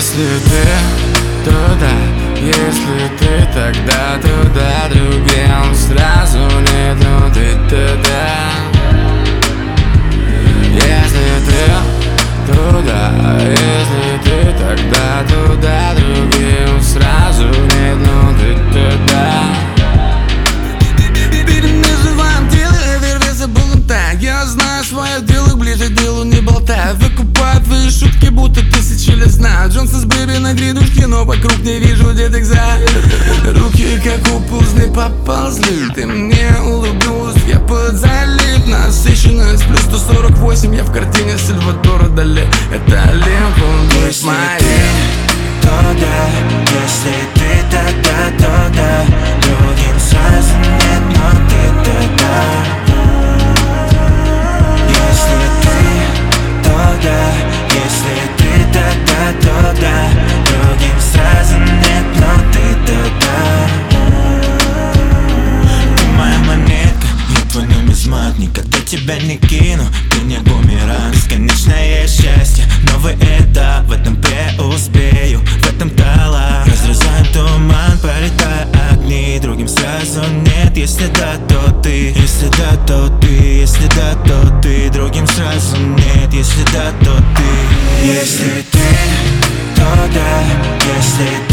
Если ты, то да. Если ты, тогда туда. Другим сразу нет, но ты-то да. Если ты, то да. Если ты, тогда туда. Другим сразу нет, но ты-то да. Перенаживаем тело, вервеса болота. Я знаю свое дело, ближе к делу не болтай. Выкупаю твои шутки, будто тысячи лет знают. Джонсон с Бэби на грядушке, но вокруг не вижу деток за. Руки как уползли, поползли. Ты мне улыбнулась, я под залив. Насыщенность плюс 148, я в картине Сальвадора Дали. Это Олимп, он будет моим. То да, если ты, тогда то да. Другим сразу нет, но ты-то да. Если ты, то да. Если ты, тогда то да. Другим сразу нет, но ты-то да. Ты моя монетка, я твой нумизмат. Никогда тебя не кину, ты не бумеранг. Бесконечное счастье, новый этап. В этом преуспею, в этом талант. Разрезаем туман, полетая огни. Другим сразу нет, если да, то ты. Если да, то ты. Если да, то ты. Другим сразу нет, если да, то ты. Если ты, то да. Если